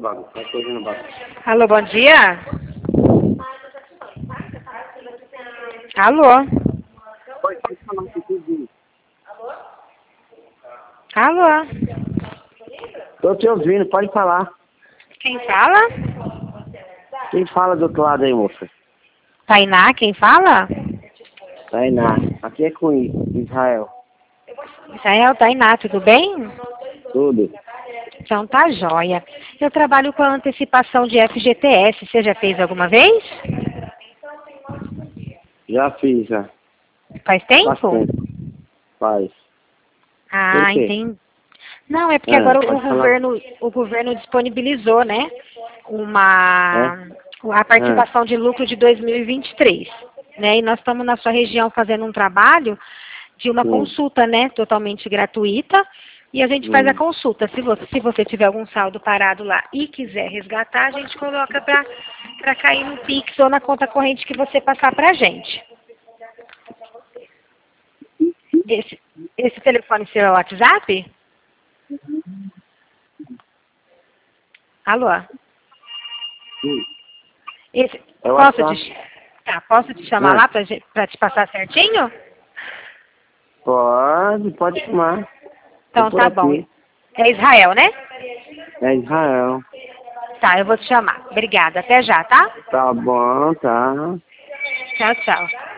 bagulho. Faz coisa no bagulho. Alô, bom dia? Alô? Oi, pode falar um pouquinho. Alô? Tô te ouvindo, pode falar. Quem fala? Quem fala do outro lado aí, moça? Tainá, quem fala? Tainá. Aqui é com Israel. Israel, Tainá, tudo bem? Tudo. Então tá jóia. Eu trabalho com a antecipação de FGTS. Você já fez alguma vez? Já fiz, já. Faz tempo? Bastante. Faz. Ah, Por quê? entendi. Não, é porque agora Pode falar. o governo disponibilizou, né, a participação de lucro de 2023, né? E nós estamos na sua região fazendo um trabalho de uma consulta, né, totalmente gratuita. E a gente faz a consulta. Se você tiver algum saldo parado lá e quiser resgatar, a gente coloca para cair no Pix ou na conta corrente que você passar para a gente. Esse telefone seu é o WhatsApp? Alô? Esse, É o posso WhatsApp. posso te chamar lá para te passar certinho? Pode chamar. Então Tô por tá aqui. bom. É Israel, né? É Israel. Tá, eu vou te chamar. Obrigada. Até já, tá? Tá bom, tá. Tchau, tchau.